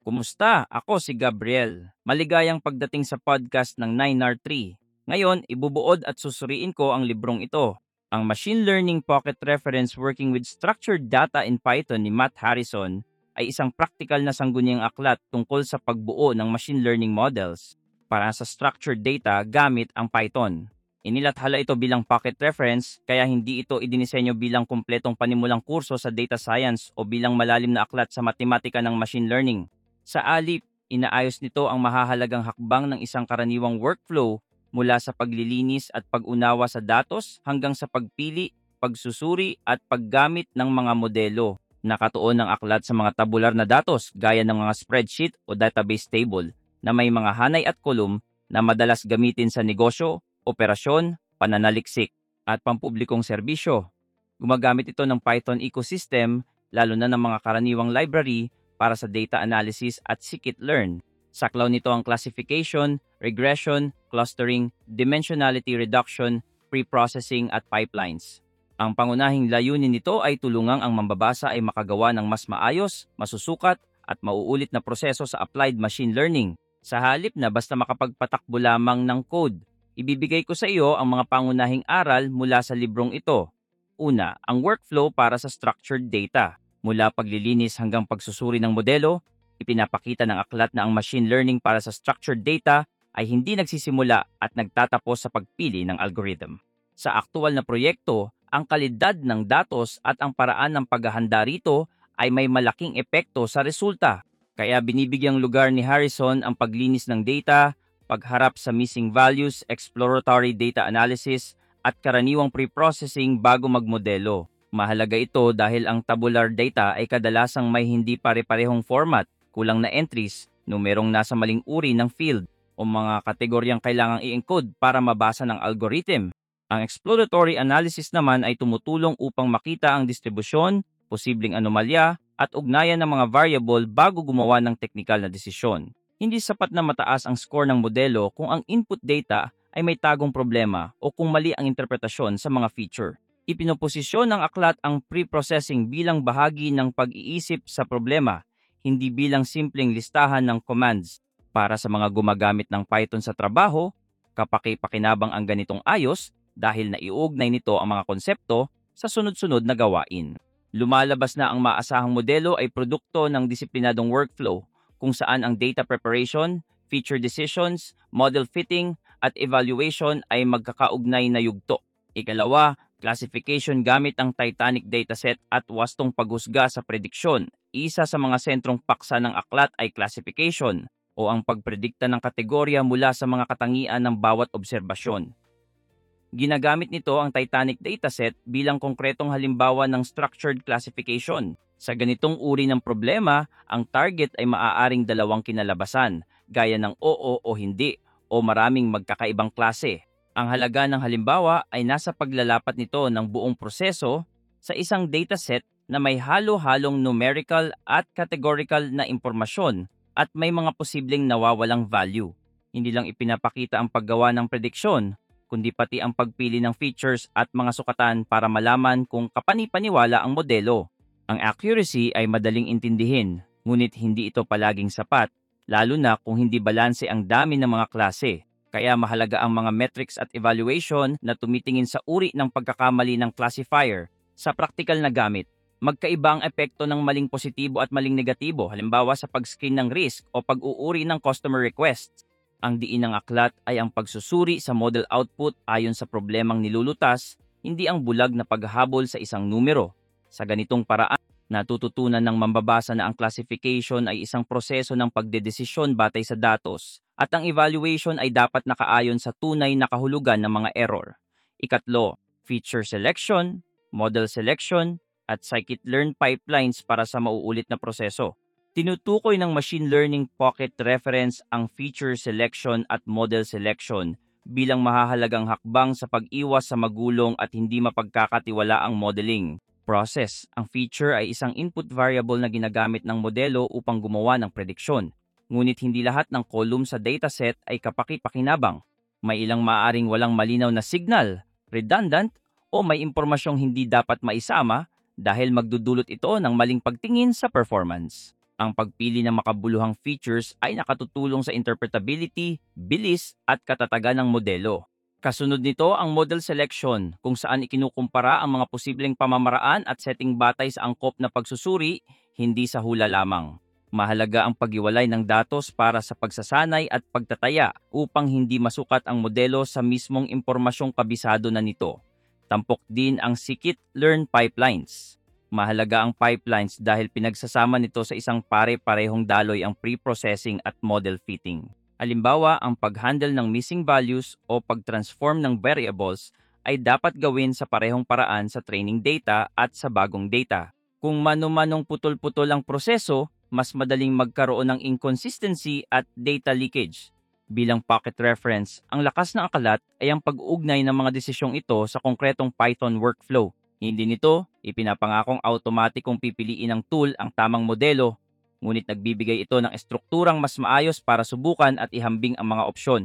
Kumusta? Ako si Gabriel. Maligayang pagdating sa podcast ng 9R3. Ngayon, ibubuod at susuriin ko ang librong ito. Ang Machine Learning Pocket Reference Working with Structured Data in Python ni Matt Harrison ay isang praktikal na sangguniang aklat tungkol sa pagbuo ng machine learning models para sa structured data gamit ang Python. Inilathala ito bilang pocket reference kaya hindi ito idinisenyo bilang kumpletong panimulang kurso sa data science o bilang malalim na aklat sa matematika ng machine learning. Sa alip, inaayos nito ang mahahalagang hakbang ng isang karaniwang workflow mula sa paglilinis at pag-unawa sa datos hanggang sa pagpili, pagsusuri at paggamit ng mga modelo. Nakatuon ng aklat sa mga tabular na datos gaya ng mga spreadsheet o database table na may mga hanay at kolum na madalas gamitin sa negosyo, operasyon, pananaliksik at pampublikong serbisyo. Gumagamit ito ng Python ecosystem lalo na ng mga karaniwang library para sa data analysis at scikit-learn. Saklaw nito ang classification, regression, clustering, dimensionality reduction, pre-processing at pipelines. Ang pangunahing layunin nito ay tulungang ang mambabasa ay makagawa ng mas maayos, masusukat at mauulit na proseso sa applied machine learning. Sa halip na basta makapagpatakbo lamang ng code, ibibigay ko sa iyo ang mga pangunahing aral mula sa librong ito. Una, ang workflow para sa structured data. Mula paglilinis hanggang pagsusuri ng modelo, ipinapakita ng aklat na ang machine learning para sa structured data ay hindi nagsisimula at nagtatapos sa pagpili ng algorithm. Sa aktual na proyekto, ang kalidad ng datos at ang paraan ng paghahanda rito ay may malaking epekto sa resulta. Kaya binibigyang lugar ni Harrison ang paglinis ng data, pagharap sa missing values, exploratory data analysis, at karaniwang pre-processing bago magmodelo. Mahalaga ito dahil ang tabular data ay kadalasang may hindi pare-parehong format, kulang na entries, numerong nasa maling uri ng field, o mga kategoryang kailangang i-encode para mabasa ng algorithm. Ang exploratory analysis naman ay tumutulong upang makita ang distribusyon, posibleng anomalya, at ugnayan ng mga variable bago gumawa ng teknikal na desisyon. Hindi sapat na mataas ang score ng modelo kung ang input data ay may tagong problema o kung mali ang interpretasyon sa mga feature. Ipinoposisyon ng aklat ang pre-processing bilang bahagi ng pag-iisip sa problema, hindi bilang simpleng listahan ng commands. Para sa mga gumagamit ng Python sa trabaho, kapaki-pakinabang ang ganitong ayos dahil naiugnay nito ang mga konsepto sa sunod-sunod na gawain. Lumalabas na ang maasahang modelo ay produkto ng disiplinadong workflow kung saan ang data preparation, feature decisions, model fitting, at evaluation ay magkakaugnay na yugto. Ikalawa, classification gamit ang Titanic dataset at wastong paghusga sa prediksyon. Isa sa mga sentrong paksa ng aklat ay classification o ang pagpredikta ng kategorya mula sa mga katangian ng bawat obserbasyon. Ginagamit nito ang Titanic dataset bilang konkretong halimbawa ng structured classification. Sa ganitong uri ng problema, ang target ay maaaring dalawang kinalabasan, gaya ng oo o hindi, o maraming magkakaibang klase. Ang halaga ng halimbawa ay nasa paglalapat nito ng buong proseso sa isang dataset na may halo-halong numerical at categorical na impormasyon at may mga posibleng nawawalang value. Hindi lang ipinapakita ang paggawa ng prediksyon, kundi pati ang pagpili ng features at mga sukatan para malaman kung kapani-paniwala ang modelo. Ang accuracy ay madaling intindihin, ngunit hindi ito palaging sapat, lalo na kung hindi balanse ang dami ng mga klase. Kaya mahalaga ang mga metrics at evaluation na tumitingin sa uri ng pagkakamali ng classifier. Sa praktikal na gamit, magkaiba ang epekto ng maling positibo at maling negatibo, halimbawa sa pag-screen ng risk o pag-uuri ng customer requests. Ang diin ng aklat ay ang pagsusuri sa model output ayon sa problemang nilulutas, hindi ang bulag na paghahabol sa isang numero. Sa ganitong paraan, natututunan ng mambabasa na ang classification ay isang proseso ng pagdedesisyon batay sa datos at ang evaluation ay dapat nakaayon sa tunay na kahulugan ng mga error. Ikatlo, feature selection, model selection, at scikit-learn pipelines para sa mauulit na proseso. Tinutukoy ng machine learning pocket reference ang feature selection at model selection bilang mahahalagang hakbang sa pag-iwas sa magulong at hindi mapagkakatiwalaang modeling process. Ang feature ay isang input variable na ginagamit ng modelo upang gumawa ng prediksyon. Ngunit hindi lahat ng column sa dataset ay kapaki-pakinabang. May ilang maaaring walang malinaw na signal, redundant, o may impormasyong hindi dapat maisama dahil magdudulot ito ng maling pagtingin sa performance. Ang pagpili ng makabuluhang features ay nakatutulong sa interpretability, bilis at katatagan ng modelo. Kasunod nito ang model selection kung saan ikinukumpara ang mga posibleng pamamaraan at setting batay sa angkop na pagsusuri, hindi sa hula lamang. Mahalaga ang paghiwalay ng datos para sa pagsasanay at pagtataya upang hindi masukat ang modelo sa mismong impormasyong kabisado na nito. Tampok din ang scikit-learn pipelines. Mahalaga ang pipelines dahil pinagsasama nito sa isang pare-parehong daloy ang pre-processing at model fitting. Halimbawa, ang pag-handle ng missing values o pag-transform ng variables ay dapat gawin sa parehong paraan sa training data at sa bagong data. Kung mano-manong putol-putol ang proseso, mas madaling magkaroon ng inconsistency at data leakage. Bilang pocket reference, ang lakas ng akalat ay ang pag-uugnay ng mga desisyong ito sa konkretong Python workflow. Hindi nito ipinapangakong automatikong pipiliin ng tool ang tamang modelo, ngunit nagbibigay ito ng estrukturang mas maayos para subukan at ihambing ang mga opsyon.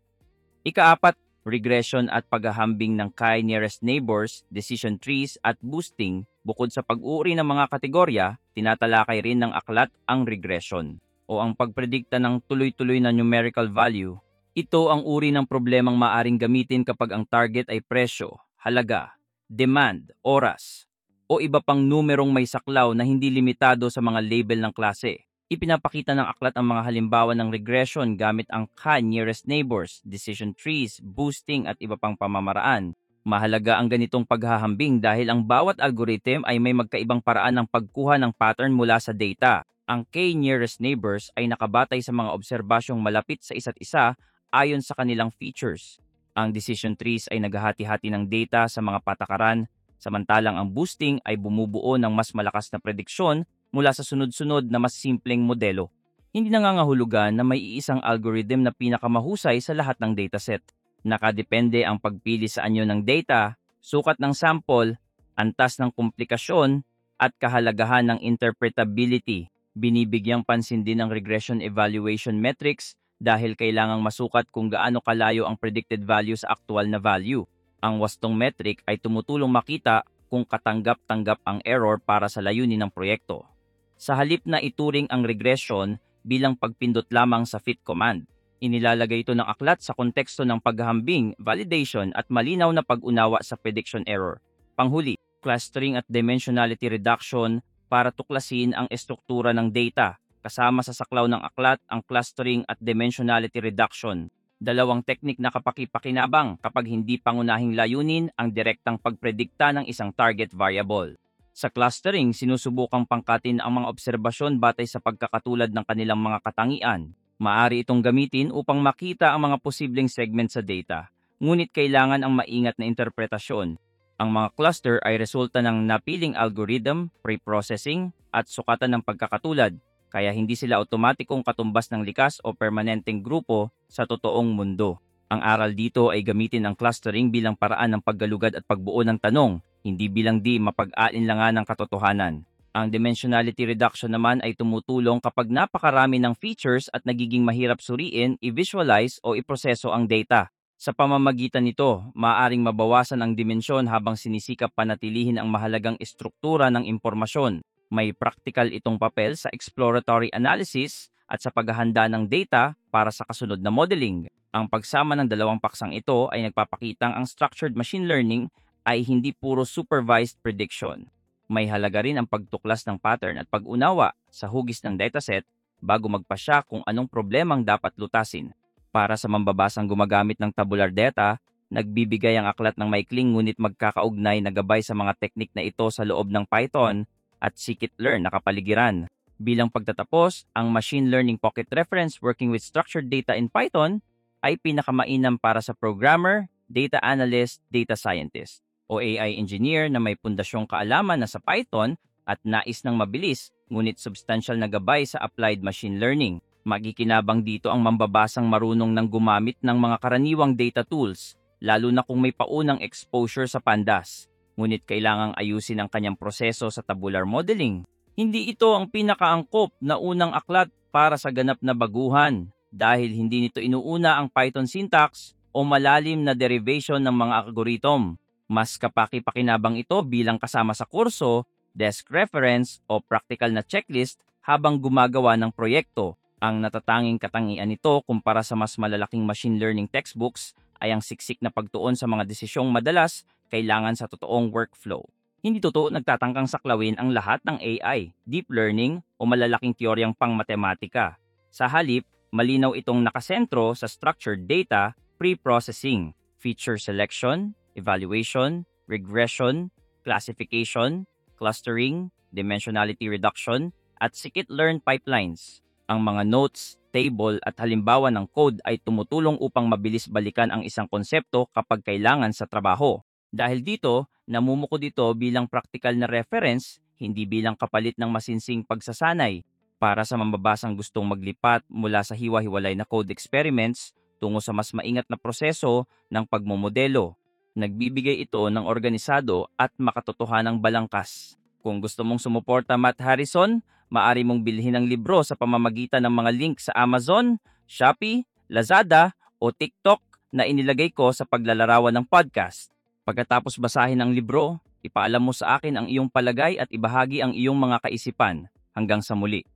Ikaapat, regression at paghahambing ng k-nearest neighbors, decision trees at boosting. Bukod sa pag-uuri ng mga kategorya, tinatalakay rin ng aklat ang regression o ang pagpredikta ng tuloy-tuloy na numerical value. Ito ang uri ng problemang maaring gamitin kapag ang target ay presyo, halaga, demand, oras, o iba pang numerong may saklaw na hindi limitado sa mga label ng klase. Ipinapakita ng aklat ang mga halimbawa ng regression gamit ang k-nearest neighbors, decision trees, boosting at iba pang pamamaraan. Mahalaga ang ganitong paghahambing dahil ang bawat algorithm ay may magkaibang paraan ng pagkuha ng pattern mula sa data. Ang k-nearest neighbors ay nakabatay sa mga obserbasyong malapit sa isa't isa ayon sa kanilang features. Ang decision trees ay naghahati-hati ng data sa mga patakaran, samantalang ang boosting ay bumubuo ng mas malakas na prediksyon mula sa sunod-sunod na mas simpleng modelo. Hindi nangangahulugan na may iisang algorithm na pinakamahusay sa lahat ng dataset. Nakadepende ang pagpili sa anyo ng data, sukat ng sample, antas ng komplikasyon, at kahalagahan ng interpretability. Binibigyang pansin din ang regression evaluation metrics dahil kailangang masukat kung gaano kalayo ang predicted value sa aktual na value. Ang wastong metric ay tumutulong makita kung katanggap-tanggap ang error para sa layunin ng proyekto. Sa halip na ituring ang regression bilang pagpindot lamang sa fit command, inilalagay ito ng aklat sa konteksto ng paghahambing, validation at malinaw na pag-unawa sa prediction error. Panghuli, clustering at dimensionality reduction para tuklasin ang estruktura ng data. Kasama sa saklaw ng aklat ang clustering at dimensionality reduction. Dalawang teknik na kapaki-pakinabang kapag hindi pangunahing layunin ang direktang pagpredikta ng isang target variable. Sa clustering, sinusubukang pangkatin ang mga obserbasyon batay sa pagkakatulad ng kanilang mga katangian. Maaari itong gamitin upang makita ang mga posibleng segment sa data, ngunit kailangan ang maingat na interpretasyon. Ang mga cluster ay resulta ng napiling algorithm, pre-processing, at sukatan ng pagkakatulad, kaya hindi sila otomatikong katumbas ng likas o permanenteng grupo sa totoong mundo. Ang aral dito ay gamitin ang clustering bilang paraan ng paggalugad at pagbuo ng tanong, hindi bilang di mapag-aalinlangan ng katotohanan. Ang dimensionality reduction naman ay tumutulong kapag napakarami ng features at nagiging mahirap suriin, i-visualize o iproseso ang data. Sa pamamagitan nito, maaaring mabawasan ang dimensyon habang sinisikap panatilihin ang mahalagang estruktura ng impormasyon. May practical itong papel sa exploratory analysis at sa paghahanda ng data para sa kasunod na modeling. Ang pagsama ng dalawang paksang ito ay nagpapakitang ang structured machine learning ay hindi puro supervised prediction. May halaga rin ang pagtuklas ng pattern at pag-unawa sa hugis ng dataset bago magpasya kung anong problemang dapat lutasin. Para sa mambabasang gumagamit ng tabular data, nagbibigay ang aklat ng maikling ngunit magkakaugnay na gabay sa mga teknik na ito sa loob ng Python at scikit-learn na kapaligiran. Bilang pagtatapos, ang Machine Learning Pocket Reference Working with Structured Data in Python ay pinakamainam para sa programmer, data analyst, data scientist, o AI engineer na may pundasyong kaalaman na sa Python at nais ng mabilis ngunit substantial na gabay sa applied machine learning. Magikinabang dito ang mambabasang marunong ng gumamit ng mga karaniwang data tools, lalo na kung may paunang exposure sa pandas. Ngunit kailangang ayusin ang kanyang proseso sa tabular modeling. Hindi ito ang pinakaangkop na unang aklat para sa ganap na baguhan dahil hindi nito inuuna ang Python syntax o malalim na derivation ng mga algorithm. Mas kapaki-pakinabang ito bilang kasama sa kurso, desk reference o practical na checklist habang gumagawa ng proyekto. Ang natatanging katangian nito kumpara sa mas malalaking machine learning textbooks ay ang siksik na pagtuon sa mga desisyong madalas kailangan sa totoong workflow. Hindi totoo nagtatangkang saklawin ang lahat ng AI, deep learning o malalaking teoryang pang-matematika. Sa halip, malinaw itong nakasentro sa structured data, pre-processing, feature selection, evaluation, regression, classification, clustering, dimensionality reduction, at scikit-learn pipelines. Ang mga notes, table at halimbawa ng code ay tumutulong upang mabilis balikan ang isang konsepto kapag kailangan sa trabaho. Dahil dito, namumuko dito bilang praktikal na reference, hindi bilang kapalit ng masinsing pagsasanay. Para sa mambabasang gustong maglipat mula sa hiwa-hiwalay na code experiments tungo sa mas maingat na proseso ng pagmomodelo. Nagbibigay ito ng organisado at makatotohanang balangkas. Kung gusto mong sumuporta, Matt Harrison, maaari mong bilhin ang libro sa pamamagitan ng mga link sa Amazon, Shopee, Lazada o TikTok na inilagay ko sa paglalarawan ng podcast. Pagkatapos basahin ang libro, ipaalam mo sa akin ang iyong palagay at ibahagi ang iyong mga kaisipan. Hanggang sa muli.